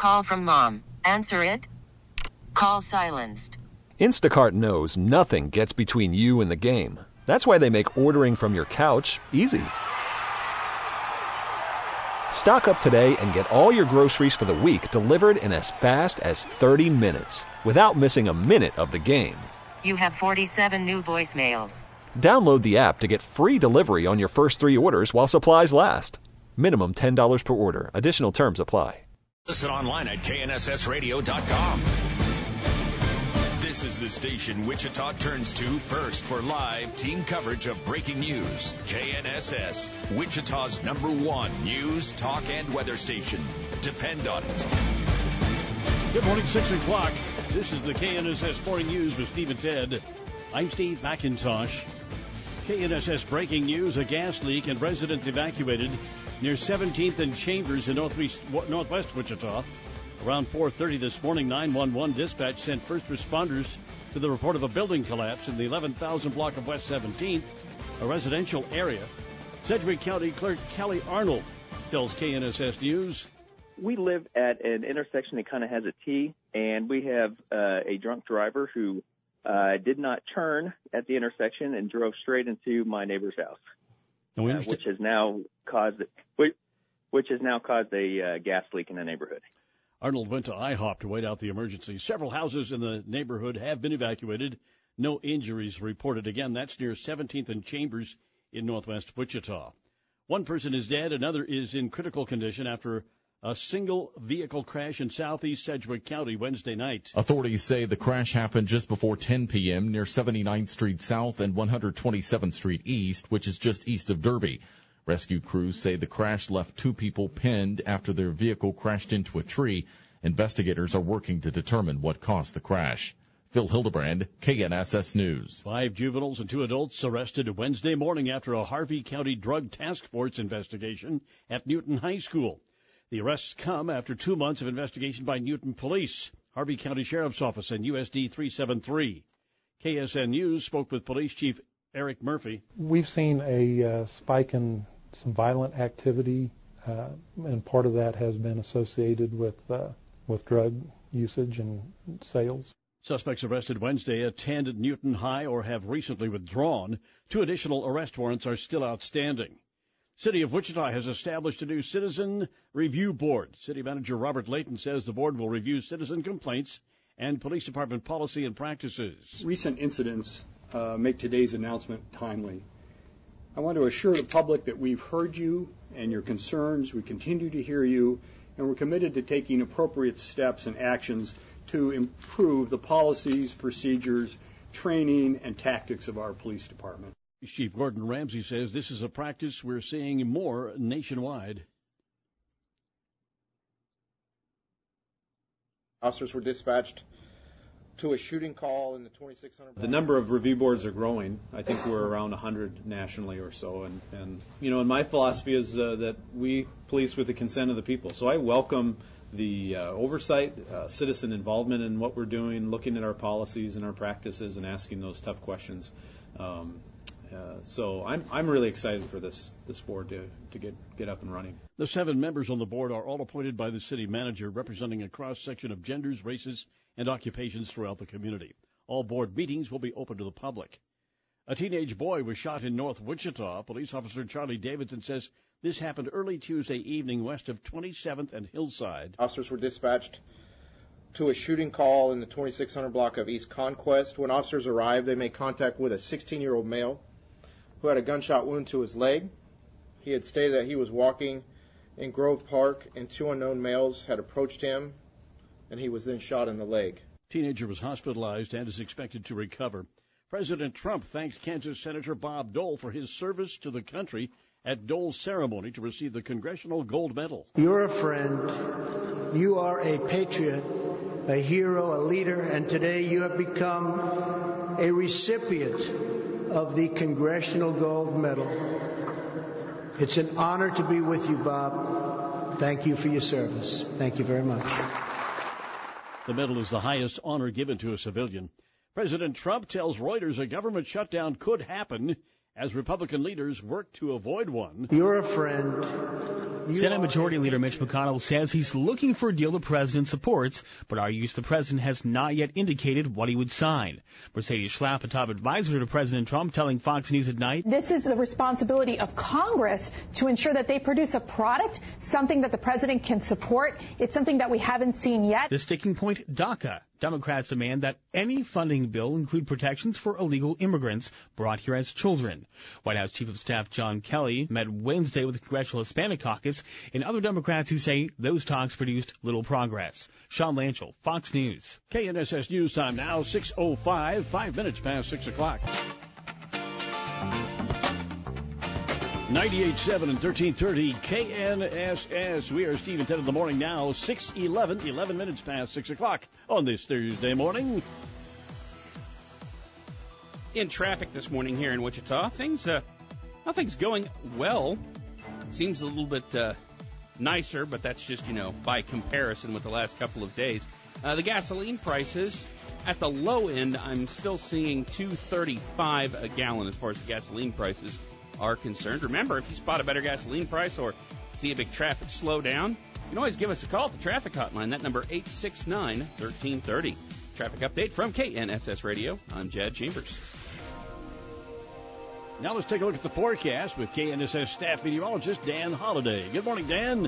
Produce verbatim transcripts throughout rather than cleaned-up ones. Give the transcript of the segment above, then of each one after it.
Call from mom. Answer it. Call silenced. Instacart knows nothing gets between you and the game. That's why they make ordering from your couch easy. Stock up today and get all your groceries for the week delivered in as fast as thirty minutes without missing a minute of the game. You have forty-seven new voicemails. Download the app to get free delivery on your first three orders while supplies last. Minimum ten dollars per order. Additional terms apply. Listen online at K N S S radio dot com. This is the station Wichita turns to first for live team coverage of breaking news. K N S S, Wichita's number one news, talk, and weather station. Depend on it. Good morning, six o'clock. This is the K N S S Morning News with Steve and Ted. I'm Steve McIntosh. K N S S breaking news, a gas leak and residents evacuated near seventeenth and Chambers in northwest, northwest Wichita. Around four thirty this morning, nine one one dispatch sent first responders to the report of a building collapse in the eleven thousand block of West seventeenth, a residential area. Sedgwick County Clerk Kelly Arnold tells K N S S News. We live at an intersection that kind of has a T, and we have uh, a drunk driver who uh, did not turn at the intersection and drove straight into my neighbor's house, uh, which has now caused which, which has now caused a uh, gas leak in the neighborhood. Arnold went to I HOP to wait out the emergency. Several houses in the neighborhood have been evacuated. No injuries reported. Again, that's near seventeenth and Chambers in northwest Wichita. One person is dead. Another is in critical condition after a single vehicle crash in southeast Sedgwick County Wednesday night. Authorities say the crash happened just before ten p.m. near seventy-ninth Street South and one hundred twenty-seventh Street East, which is just east of Derby. Rescue crews say the crash left two people pinned after their vehicle crashed into a tree. Investigators are working to determine what caused the crash. Phil Hildebrand, K N S S News. Five juveniles and two adults arrested Wednesday morning after a Harvey County Drug Task Force investigation at Newton High School. The arrests come after two months of investigation by Newton Police, Harvey County Sheriff's Office, and U S D three seventy-three. K S N News spoke with Police Chief Eric Murphy. We've seen a uh, spike in some violent activity, uh, and part of that has been associated with uh, with drug usage and sales. Suspects arrested Wednesday attend Newton High or have recently withdrawn. Two additional arrest warrants are still outstanding. City of Wichita has established a new citizen review board. City Manager Robert Layton says the board will review citizen complaints and police department policy and practices. Recent incidents uh, make today's announcement timely. I want to assure the public that we've heard you and your concerns. We continue to hear you, and we're committed to taking appropriate steps and actions to improve the policies, procedures, training, and tactics of our police department. Chief Gordon Ramsey says this is a practice we're seeing more nationwide. Officers were dispatched to a shooting call in the twenty-six hundred. The number of review boards are growing. I think we're around one hundred nationally or so. And, and you know, and my philosophy is uh, that we police with the consent of the people. So I welcome the uh, oversight, uh, citizen involvement in what we're doing, looking at our policies and our practices and asking those tough questions. Um, uh, so I'm I'm really excited for this this board to, to get, get up and running. The seven members on the board are all appointed by the city manager, representing a cross-section of genders, races, and occupations throughout the community. All board meetings will be open to the public. A teenage boy was shot in North Wichita. Police officer Charlie Davidson says this happened early Tuesday evening west of twenty-seventh and Hillside. Officers were dispatched to a shooting call in the twenty-six hundred block of East Conquest. When officers arrived, they made contact with a sixteen-year-old male who had a gunshot wound to his leg. He had stated that he was walking in Grove Park and two unknown males had approached him, and he was then shot in the leg. Teenager was hospitalized and is expected to recover. President Trump thanked Kansas Senator Bob Dole for his service to the country at Dole's ceremony to receive the Congressional Gold Medal. You're a friend. You are a patriot, a hero, a leader, and today you have become a recipient of the Congressional Gold Medal. It's an honor to be with you, Bob. Thank you for your service. Thank you very much. The medal is the highest honor given to a civilian. President Trump tells Reuters a government shutdown could happen as Republican leaders work to avoid one. You're a friend. You Senate Majority Leader Mitch McConnell says he's looking for a deal the president supports, but argues the president has not yet indicated what he would sign. Mercedes Schlapp, a top advisor to President Trump, telling Fox News at Night, "This is the responsibility of Congress to ensure that they produce a product, something that the president can support. It's something that we haven't seen yet." The sticking point, DACA. Democrats demand that any funding bill include protections for illegal immigrants brought here as children. White House Chief of Staff John Kelly met Wednesday with the Congressional Hispanic Caucus and other Democrats who say those talks produced little progress. Sean Lanchel, Fox News. K N S S News Time now, six oh five, five minutes past six o'clock. ninety-eight point seven and thirteen thirty K N S S. We are Steve and Ted in the morning now, six eleven, eleven minutes past six o'clock on this Thursday morning. In traffic this morning here in Wichita, things, uh, nothing's going well. Seems a little bit uh, nicer, but that's just, you know, by comparison with the last couple of days. Uh, the gasoline prices, at the low end, I'm still seeing two thirty-five a gallon as far as the gasoline prices are concerned. Remember, if you spot a better gasoline price or see a big traffic slowdown, you can always give us a call at the traffic hotline. That number, eight six nine, one three three zero. Traffic update from K N S S Radio. I'm Jed Chambers. Now let's take a look at the forecast with K N S S staff meteorologist Dan Holliday. Good morning, Dan.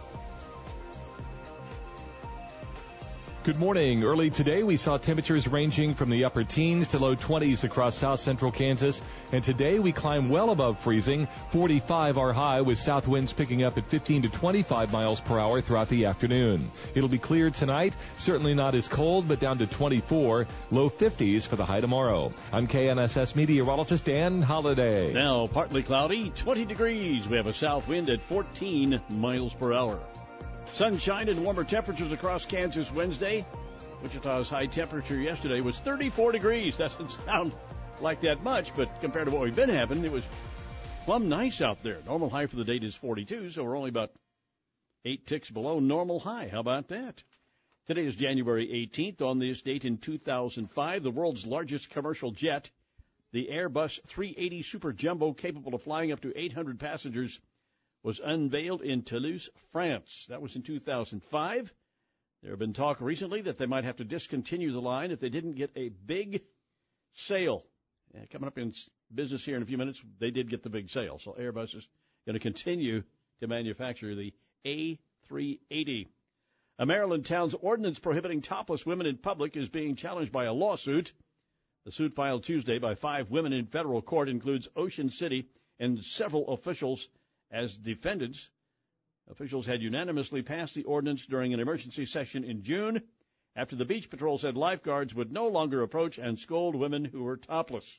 Good morning. Early today, we saw temperatures ranging from the upper teens to low twenties across south central Kansas. And today, we climb well above freezing. forty-five our high, with south winds picking up at fifteen to twenty-five miles per hour throughout the afternoon. It'll be clear tonight. Certainly not as cold, but down to twenty-four. Low fifties for the high tomorrow. I'm K N S S meteorologist Dan Holliday. Now, partly cloudy, twenty degrees. We have a south wind at fourteen miles per hour. Sunshine and warmer temperatures across Kansas Wednesday. Wichita's high temperature yesterday was thirty-four degrees. That doesn't sound like that much, but compared to what we've been having, it was plumb nice out there. Normal high for the date is forty-two, so we're only about eight ticks below normal high. How about that? Today is January eighteenth. On this date in two thousand five, the world's largest commercial jet, the Airbus three eighty Super Jumbo, capable of flying up to eight hundred passengers, was unveiled in Toulouse, France. That was in two thousand five. There have been talk recently that they might have to discontinue the line if they didn't get a big sale. Yeah, coming up in business here in a few minutes, they did get the big sale. So Airbus is going to continue to manufacture the A three eighty. A Maryland town's ordinance prohibiting topless women in public is being challenged by a lawsuit. The suit filed Tuesday by five women in federal court includes Ocean City and several officials as defendants. Officials had unanimously passed the ordinance during an emergency session in June after the beach patrol said lifeguards would no longer approach and scold women who were topless.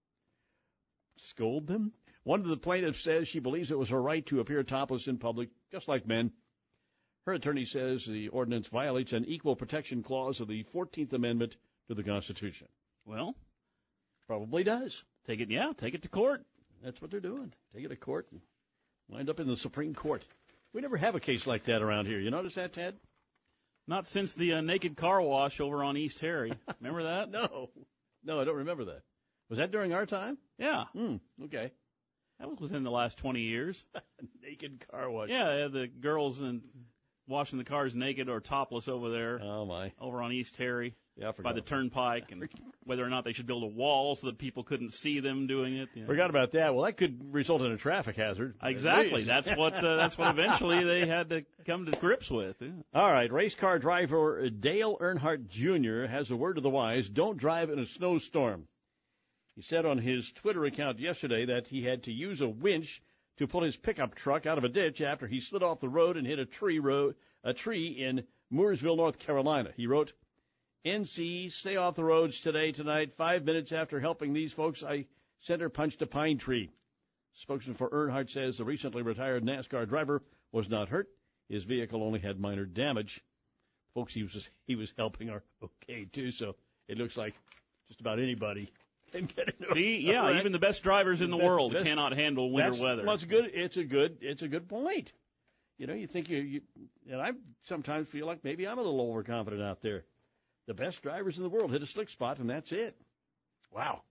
Scold them? One of the plaintiffs says she believes it was her right to appear topless in public, just like men. Her attorney says the ordinance violates an equal protection clause of the fourteenth Amendment to the Constitution. Well, probably does. Take it, yeah, take it to court. That's what they're doing. Take it to court and wind up in the Supreme Court. We never have a case like that around here. You notice that, Ted? Not since the uh, naked car wash over on East Harry. Remember that? No. No, I don't remember that. Was that during our time? Yeah. Hmm, okay. That was within the last twenty years. Naked car wash. Yeah, the girls and washing the cars naked or topless over there. Oh, my. Over on East Harry. Yeah, I forgot. By the turnpike, and whether or not they should build a wall so that people couldn't see them doing it. You know. Forgot about that. Well, that could result in a traffic hazard. Exactly. That's what uh, that's what eventually they had to come to grips with. Yeah. All right. Race car driver Dale Earnhardt Junior has a word to the wise: don't drive in a snowstorm. He said on his Twitter account yesterday that he had to use a winch to pull his pickup truck out of a ditch after he slid off the road and hit a tree road, a tree in Mooresville, North Carolina. He wrote, N C, stay off the roads today, tonight. Five minutes after helping these folks, I center punched a pine tree. Spokesman for Earnhardt says the recently retired NASCAR driver was not hurt. His vehicle only had minor damage. Folks he was he was helping are okay, too, so it looks like just about anybody can get into See, yeah, wreck. Even the best drivers in the Best- world best- cannot handle winter That's, weather. Well, it's good. It's a good. It's a good point. You know, you think you, you and I sometimes feel like maybe I'm a little overconfident out there. The best drivers in the world hit a slick spot, and that's it. Wow.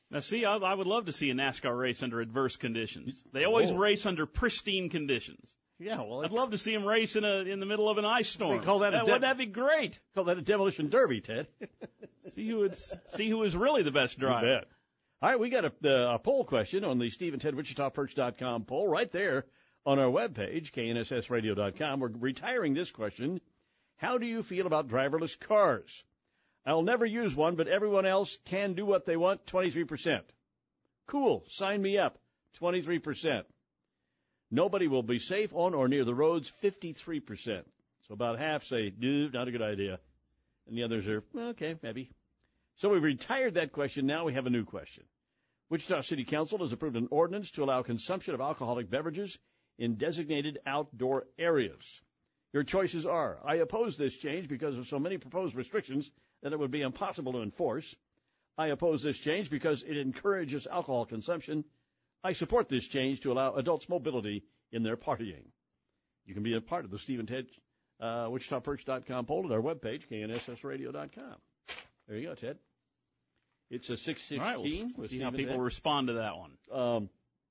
Now, see, I, I would love to see a NASCAR race under adverse conditions. They always Oh. race under pristine conditions. Yeah, well, I'd love to see them race in a in the middle of an ice storm. We call that a that, de- would that be great? Call that a demolition derby, Ted. see who it's see who is really the best driver. You bet. All right, we got a, a poll question on the Steve and Ted Wichita Perch dot com poll right there on our webpage, K N S S radio dot com. We're retiring this question. How do you feel about driverless cars? I'll never use one, but everyone else can do what they want, twenty-three percent. Cool, sign me up, twenty-three percent. Nobody will be safe on or near the roads, fifty-three percent. So about half say, no, not a good idea. And the others are, well, okay, maybe. So we've retired that question. Now we have a new question. Wichita City Council has approved an ordinance to allow consumption of alcoholic beverages in designated outdoor areas. Your choices are, I oppose this change because of so many proposed restrictions that it would be impossible to enforce. I oppose this change because it encourages alcohol consumption. I support this change to allow adults mobility in their partying. You can be a part of the Steve and Ted uh, Wichita Perch dot com poll at our webpage, K N S S radio dot com. There you go, Ted. It's a six sixteen. All right, we'll see Steve how and people Ted. respond to that one. Um,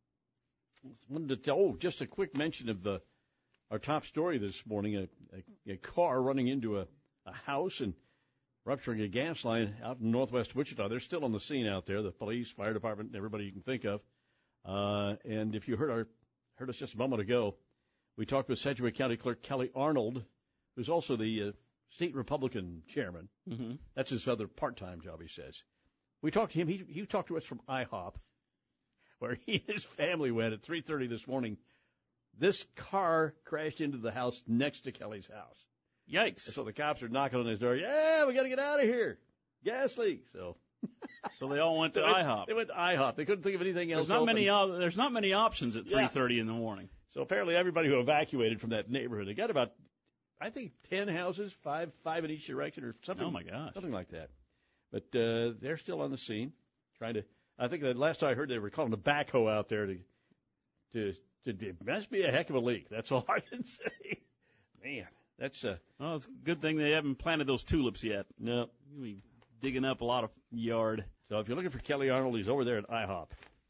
wanted to tell, oh, just a quick mention of the our top story this morning, a, a, a car running into a, a house and rupturing a gas line out in northwest Wichita. They're still on the scene out there, the police, fire department, everybody you can think of. Uh, and if you heard our heard us just a moment ago, we talked with Sedgwick County Clerk Kelly Arnold, who's also the uh, state Republican chairman. Mm-hmm. That's his other part-time job, he says. We talked to him. He, he talked to us from I hop, where he and his family went at three thirty this morning. This car crashed into the house next to Kelly's house. Yikes. And so the cops are knocking on his door. Yeah, we got to get out of here. Gas leak. So so they all went to they went, I hop. They went to I hop. They couldn't think of anything else. There's not open. many. Uh, there's not many options at Yeah. three thirty in the morning. So apparently everybody who evacuated from that neighborhood, they got about, I think, ten houses, five five in each direction or something. Oh, my gosh. Something like that. But uh, they're still on the scene trying to, I think that last I heard they were calling a backhoe out there to, to, to, it must be a heck of a leak. That's all I can say. Man, that's uh Well, it's a good thing they haven't planted those tulips yet. No. You'll be digging up a lot of yard. So if you're looking for Kelly Arnold, he's over there at I hop.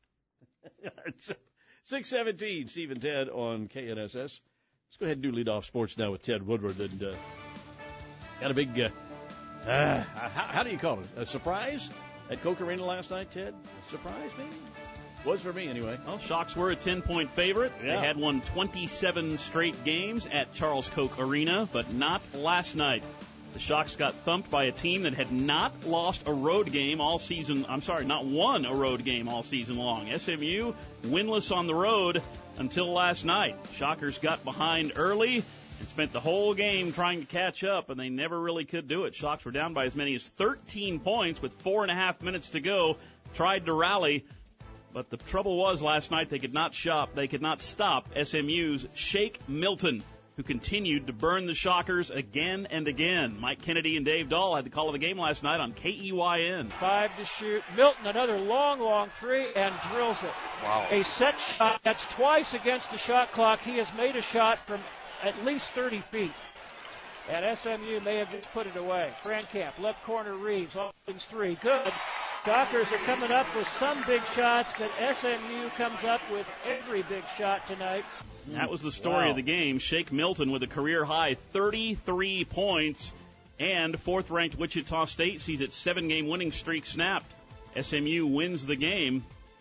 six seventeen, Steve and Ted on K N S S. Let's go ahead and do lead off sports now with Ted Woodward. And uh, got a big, uh, uh, how, how do you call it? A surprise at Coke Arena last night, Ted? A surprise, maybe? Was for me, anyway. Well, Shocks were a ten-point favorite. Yeah. They had won twenty-seven straight games at Charles Koch Arena, but not last night. The Shocks got thumped by a team that had not lost a road game all season. I'm sorry, not won a road game all season long. S M U winless on the road until last night. Shockers got behind early and spent the whole game trying to catch up, and they never really could do it. Shocks were down by as many as thirteen points with four and a half minutes to go. Tried to rally, but the trouble was last night they could not shop. They could not stop S M U's Shake Milton, who continued to burn the Shockers again and again. Mike Kennedy and Dave Dahl had the call of the game last night on K E Y N. Five to shoot. Milton, another long, long three, and drills it. Wow. A set shot. That's twice against the shot clock. He has made a shot from at least thirty feet. And S M U may have just put it away. Frankamp, left corner, Reeves, opens three. Good. Shockers are coming up with some big shots, but S M U comes up with every big shot tonight. That was the story Wow. of the game. Shake Milton with a career-high thirty-three points, and fourth-ranked Wichita State sees its seven-game winning streak snapped. S M U wins the game,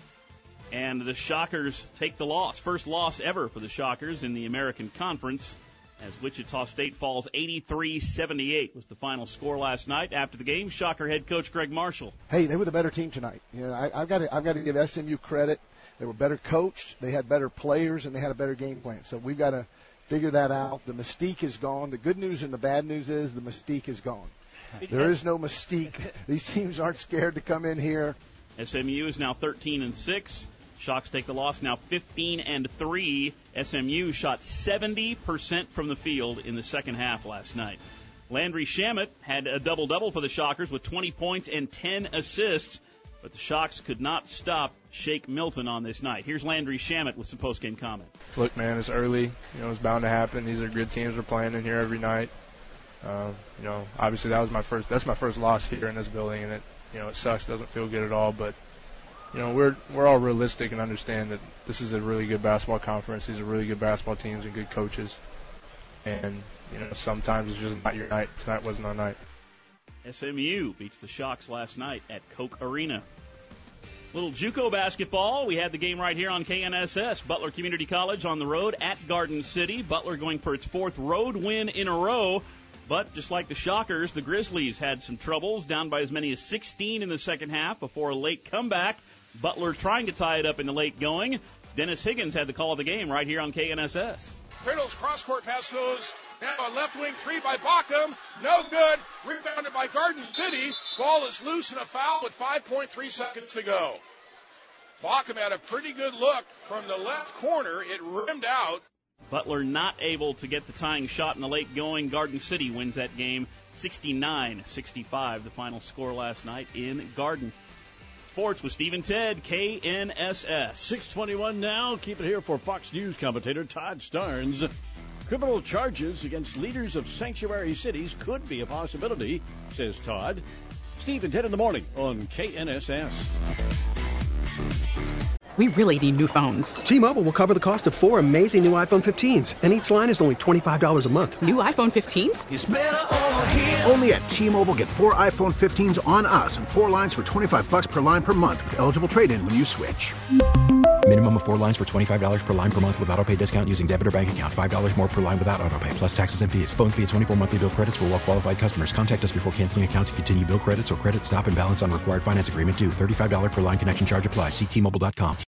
and the Shockers take the loss. First loss ever for the Shockers in the American Conference, as Wichita State falls eighty-three seventy-eight was the final score last night. After the game, Shocker head coach Greg Marshall. Hey, they were the better team tonight. You know, I, I've got to, I've got to give S M U credit. They were better coached, they had better players, and they had a better game plan. So we've got to figure that out. The mystique is gone. The good news and the bad news is the mystique is gone. There is no mystique. These teams aren't scared to come in here. S M U is now thirteen and six. Shocks take the loss, now fifteen and three. S M U shot seventy percent from the field in the second half last night. Landry Shamet had a double-double for the Shockers with twenty points and ten assists, but the Shocks could not stop Shake Milton on this night. Here's Landry Shamet with some post-game comment. Look, man, it's early. You know, it's bound to happen. These are good teams we're playing in here every night. Uh, you know, obviously that was my first. That's my first loss here in this building, and it, you know, it sucks. Doesn't feel good at all. But you know, we're we're all realistic and understand that this is a really good basketball conference. These are really good basketball teams and good coaches. And, you know, sometimes it's just not your night. Tonight wasn't our night. S M U beats the Shocks last night at Koch Arena. Little JUCO basketball. We had the game right here on K N S S. Butler Community College on the road at Garden City. Butler going for its fourth road win in a row. But just like the Shockers, the Grizzlies had some troubles, down by as many as sixteen in the second half before a late comeback. Butler trying to tie it up in the late going. Dennis Higgins had the call of the game right here on K N S S. Riddle's cross-court pass goes now a left wing three by Bockham. No good. Rebounded by Garden City. Ball is loose and a foul with five point three seconds to go. Bockham had a pretty good look from the left corner. It rimmed out. Butler not able to get the tying shot in the late going. Garden City wins that game sixty-nine sixty-five, the final score last night in Garden. Sports with Steve and Ted, K N S S. six twenty-one now. Keep it here for Fox News commentator Todd Starnes. Criminal charges against leaders of sanctuary cities could be a possibility, says Todd. Steve and Ted in the morning on K N S S. We really need new phones. T-Mobile will cover the cost of four amazing new iPhone fifteens, and each line is only twenty-five dollars a month. New iPhone fifteens? It's better over here. Only at T-Mobile, get four iPhone fifteens on us and four lines for twenty-five dollars per line per month with eligible trade-in when you switch. Minimum of four lines for twenty-five dollars per line per month with autopay discount using debit or bank account. five dollars more per line without autopay, plus taxes and fees. Phone fee at twenty-four monthly bill credits for well-qualified customers. Contact us before canceling account to continue bill credits or credit stop and balance on required finance agreement due. thirty-five dollars per line connection charge applies. See T Mobile dot com.